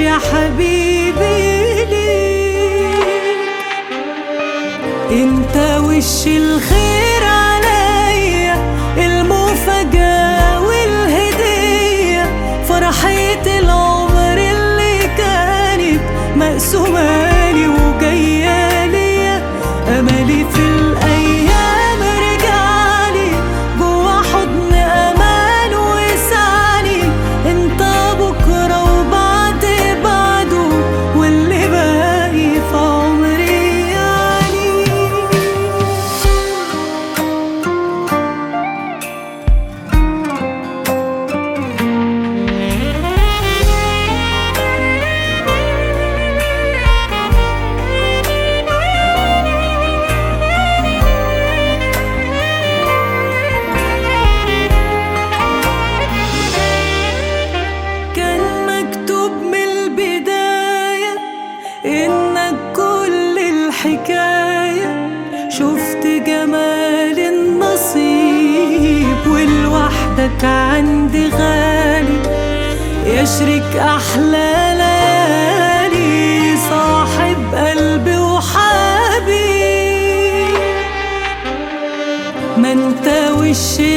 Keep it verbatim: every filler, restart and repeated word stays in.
يا حبيبي ليك. انت وش الخير عليا، المفاجأة والهدية، فرحة العمر اللي كانت مقسومالي وجاية ليا. املي في الايام رجعلي جوا حضن امان وسعني. انت بكره وبعد بعده واللي باقي في عمري يعني. كان مكتوب من البداية إنك كل الحكاية. شفت جمال النصيب والوحدك عندي غالي. يا شريك أحلى ليالي، صاحب قلبي وحبيب. ما انت وش